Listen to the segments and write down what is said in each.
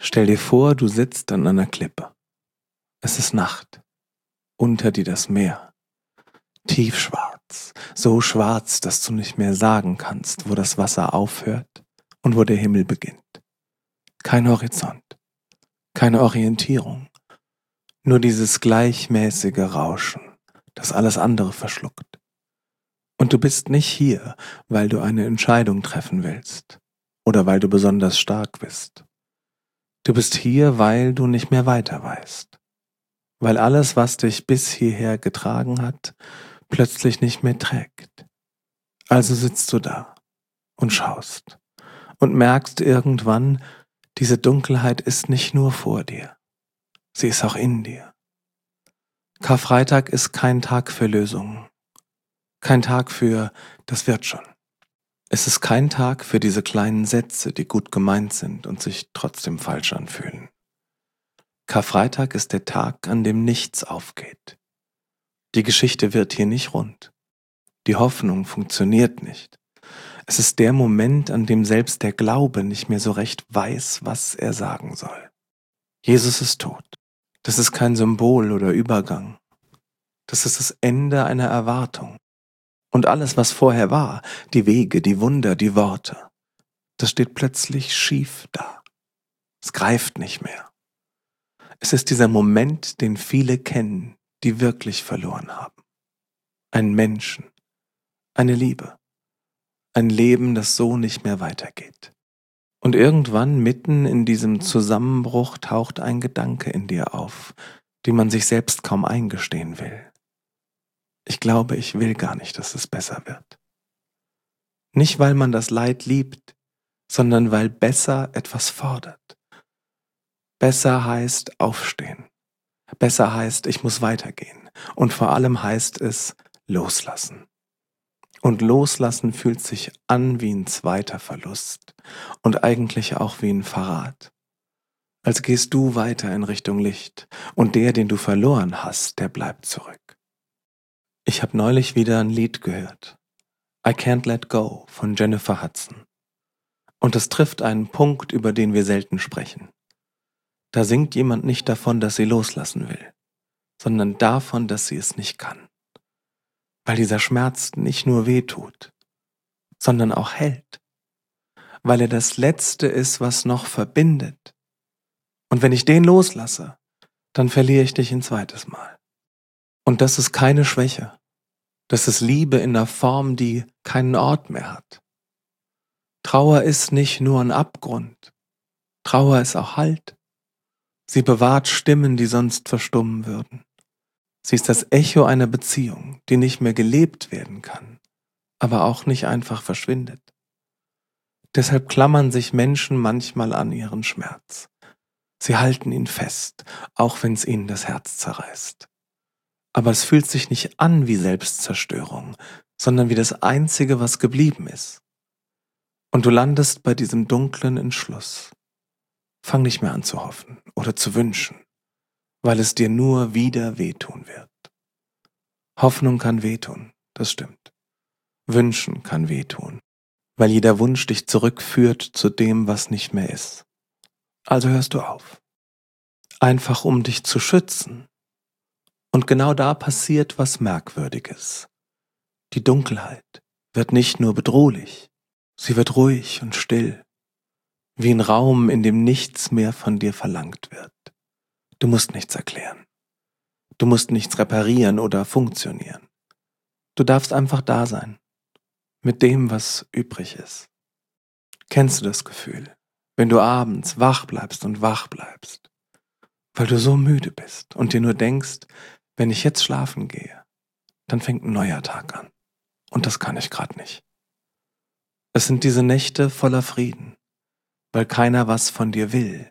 Stell dir vor, du sitzt an einer Klippe. Es ist Nacht. Unter dir das Meer. Tiefschwarz. So schwarz, dass du nicht mehr sagen kannst, wo das Wasser aufhört und wo der Himmel beginnt. Kein Horizont. Keine Orientierung. Nur dieses gleichmäßige Rauschen, das alles andere verschluckt. Und du bist nicht hier, weil du eine Entscheidung treffen willst oder weil du besonders stark bist. Du bist hier, weil du nicht mehr weiter weißt. Weil alles, was dich bis hierher getragen hat, plötzlich nicht mehr trägt. Also sitzt du da und schaust und merkst irgendwann, diese Dunkelheit ist nicht nur vor dir, sie ist auch in dir. Karfreitag ist kein Tag für Lösungen, kein Tag für das wird schon. Es ist kein Tag für diese kleinen Sätze, die gut gemeint sind und sich trotzdem falsch anfühlen. Karfreitag ist der Tag, an dem nichts aufgeht. Die Geschichte wird hier nicht rund. Die Hoffnung funktioniert nicht. Es ist der Moment, an dem selbst der Glaube nicht mehr so recht weiß, was er sagen soll. Jesus ist tot. Das ist kein Symbol oder Übergang. Das ist das Ende einer Erwartung. Und alles, was vorher war, die Wege, die Wunder, die Worte, das steht plötzlich schief da. Es greift nicht mehr. Es ist dieser Moment, den viele kennen, die wirklich verloren haben. Einen Menschen, eine Liebe, ein Leben, das so nicht mehr weitergeht. Und irgendwann mitten in diesem Zusammenbruch taucht ein Gedanke in dir auf, den man sich selbst kaum eingestehen will. Ich glaube, ich will gar nicht, dass es besser wird. Nicht, weil man das Leid liebt, sondern weil besser etwas fordert. Besser heißt aufstehen. Besser heißt, ich muss weitergehen. Und vor allem heißt es loslassen. Und loslassen fühlt sich an wie ein zweiter Verlust und eigentlich auch wie ein Verrat. Als gehst du weiter in Richtung Licht und der, den du verloren hast, der bleibt zurück. Ich habe neulich wieder ein Lied gehört. I Can't Let Go von Jennifer Hudson. Und es trifft einen Punkt, über den wir selten sprechen. Da singt jemand nicht davon, dass sie loslassen will, sondern davon, dass sie es nicht kann. Weil dieser Schmerz nicht nur wehtut, sondern auch hält. Weil er das Letzte ist, was noch verbindet. Und wenn ich den loslasse, dann verliere ich dich ein zweites Mal. Und das ist keine Schwäche. Das ist Liebe in einer Form, die keinen Ort mehr hat. Trauer ist nicht nur ein Abgrund. Trauer ist auch Halt. Sie bewahrt Stimmen, die sonst verstummen würden. Sie ist das Echo einer Beziehung, die nicht mehr gelebt werden kann, aber auch nicht einfach verschwindet. Deshalb klammern sich Menschen manchmal an ihren Schmerz. Sie halten ihn fest, auch wenn es ihnen das Herz zerreißt. Aber es fühlt sich nicht an wie Selbstzerstörung, sondern wie das Einzige, was geblieben ist. Und du landest bei diesem dunklen Entschluss. Fang nicht mehr an zu hoffen oder zu wünschen, weil es dir nur wieder wehtun wird. Hoffnung kann wehtun, das stimmt. Wünschen kann wehtun, weil jeder Wunsch dich zurückführt zu dem, was nicht mehr ist. Also hörst du auf. Einfach um dich zu schützen. Und genau da passiert was Merkwürdiges. Die Dunkelheit wird nicht nur bedrohlich, sie wird ruhig und still, wie ein Raum, in dem nichts mehr von dir verlangt wird. Du musst nichts erklären. Du musst nichts reparieren oder funktionieren. Du darfst einfach da sein, mit dem, was übrig ist. Kennst du das Gefühl, wenn du abends wach bleibst und wach bleibst, weil du so müde bist und dir nur denkst, wenn ich jetzt schlafen gehe, dann fängt ein neuer Tag an. Und das kann ich gerade nicht. Es sind diese Nächte voller Frieden, weil keiner was von dir will.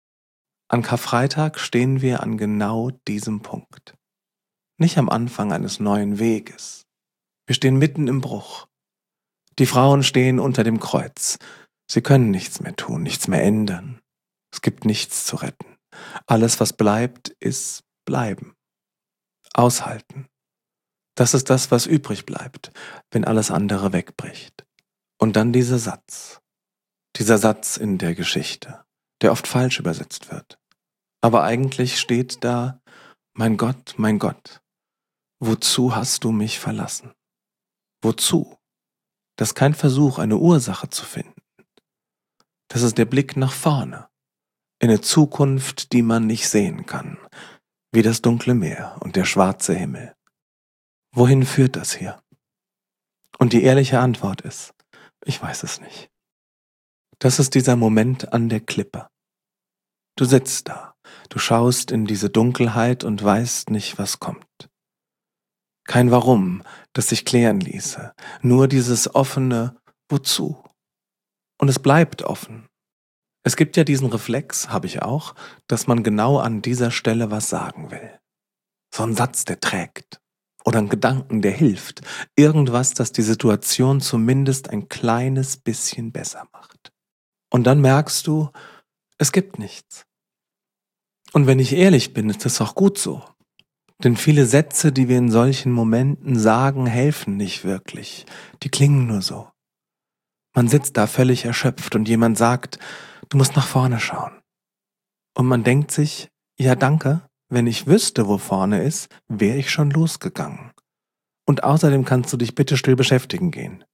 An Karfreitag stehen wir an genau diesem Punkt. Nicht am Anfang eines neuen Weges. Wir stehen mitten im Bruch. Die Frauen stehen unter dem Kreuz. Sie können nichts mehr tun, nichts mehr ändern. Es gibt nichts zu retten. Alles, was bleibt, ist bleiben. Aushalten. Das ist das, was übrig bleibt, wenn alles andere wegbricht. Und dann dieser Satz in der Geschichte, der oft falsch übersetzt wird. Aber eigentlich steht da: mein Gott, wozu hast du mich verlassen? Wozu? Das ist kein Versuch, eine Ursache zu finden. Das ist der Blick nach vorne, in eine Zukunft, die man nicht sehen kann, wie das dunkle Meer und der schwarze Himmel. Wohin führt das hier? Und die ehrliche Antwort ist: ich weiß es nicht. Das ist dieser Moment an der Klippe. Du sitzt da, du schaust in diese Dunkelheit und weißt nicht, was kommt. Kein Warum, das sich klären ließe, nur dieses offene Wozu. Und es bleibt offen. Es gibt ja diesen Reflex, habe ich auch, dass man genau an dieser Stelle was sagen will. So ein Satz, der trägt. Oder ein Gedanken, der hilft. Irgendwas, das die Situation zumindest ein kleines bisschen besser macht. Und dann merkst du, es gibt nichts. Und wenn ich ehrlich bin, ist das auch gut so. Denn viele Sätze, die wir in solchen Momenten sagen, helfen nicht wirklich. Die klingen nur so. Man sitzt da völlig erschöpft und jemand sagt: du musst nach vorne schauen. Und man denkt sich: ja, danke, wenn ich wüsste, wo vorne ist, wäre ich schon losgegangen. Und außerdem kannst du dich bitte still beschäftigen gehen.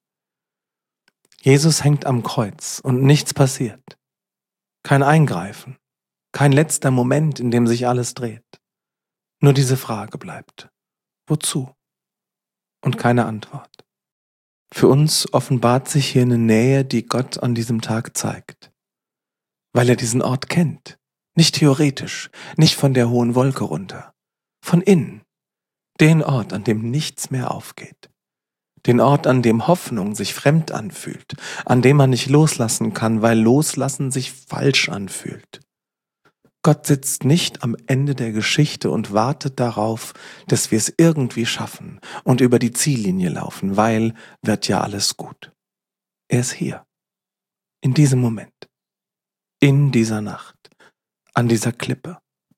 Jesus hängt am Kreuz und nichts passiert. Kein Eingreifen, kein letzter Moment, in dem sich alles dreht. Nur diese Frage bleibt: wozu? Und keine Antwort. Für uns offenbart sich hier eine Nähe, die Gott an diesem Tag zeigt. Weil er diesen Ort kennt. Nicht theoretisch, nicht von der hohen Wolke runter. Von innen. Den Ort, an dem nichts mehr aufgeht. Den Ort, an dem Hoffnung sich fremd anfühlt. An dem man nicht loslassen kann, weil Loslassen sich falsch anfühlt. Gott sitzt nicht am Ende der Geschichte und wartet darauf, dass wir es irgendwie schaffen und über die Ziellinie laufen, weil wird ja alles gut. Er ist hier. In diesem Moment. In dieser Nacht. An dieser Klippe.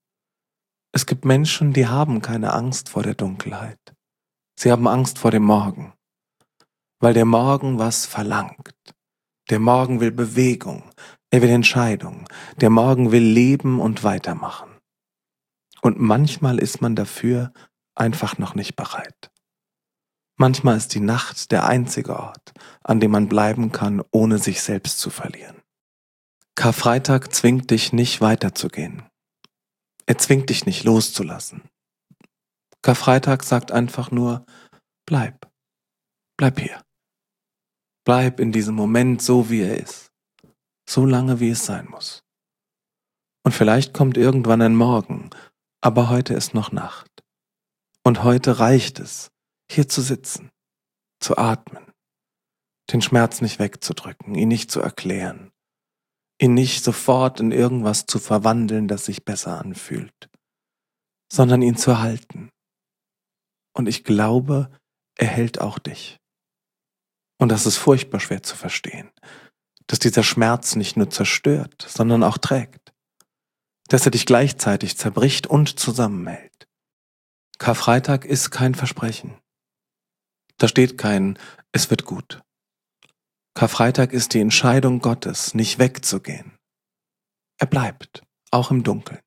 Es gibt Menschen, die haben keine Angst vor der Dunkelheit. Sie haben Angst vor dem Morgen. Weil der Morgen was verlangt. Der Morgen will Bewegung. Er will Entscheidung. Der Morgen will leben und weitermachen. Und manchmal ist man dafür einfach noch nicht bereit. Manchmal ist die Nacht der einzige Ort, an dem man bleiben kann, ohne sich selbst zu verlieren. Karfreitag zwingt dich nicht weiterzugehen. Er zwingt dich nicht loszulassen. Karfreitag sagt einfach nur: bleib hier. Bleib in diesem Moment so, wie er ist. So lange, wie es sein muss. Und vielleicht kommt irgendwann ein Morgen, aber heute ist noch Nacht. Und heute reicht es, hier zu sitzen, zu atmen, den Schmerz nicht wegzudrücken, ihn nicht zu erklären, ihn nicht sofort in irgendwas zu verwandeln, das sich besser anfühlt, sondern ihn zu halten. Und ich glaube, er hält auch dich. Und das ist furchtbar schwer zu verstehen, dass dieser Schmerz nicht nur zerstört, sondern auch trägt, dass er dich gleichzeitig zerbricht und zusammenhält. Karfreitag ist kein Versprechen. Da steht kein „Es wird gut". Karfreitag ist die Entscheidung Gottes, nicht wegzugehen. Er bleibt, auch im Dunkeln.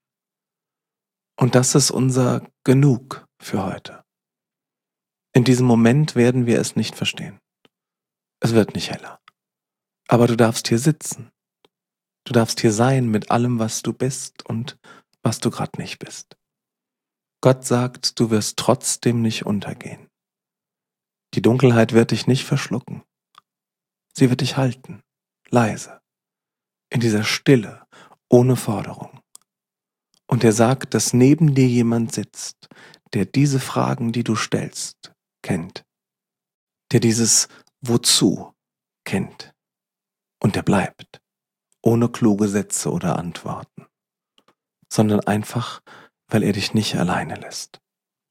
Und das ist unser Genug für heute. In diesem Moment werden wir es nicht verstehen. Es wird nicht heller. Aber du darfst hier sitzen. Du darfst hier sein mit allem, was du bist und was du gerade nicht bist. Gott sagt, du wirst trotzdem nicht untergehen. Die Dunkelheit wird dich nicht verschlucken. Sie wird dich halten, leise, in dieser Stille, ohne Forderung. Und er sagt, dass neben dir jemand sitzt, der diese Fragen, die du stellst, kennt. Der dieses Wozu kennt. Und der bleibt, ohne kluge Sätze oder Antworten, sondern einfach, weil er dich nicht alleine lässt.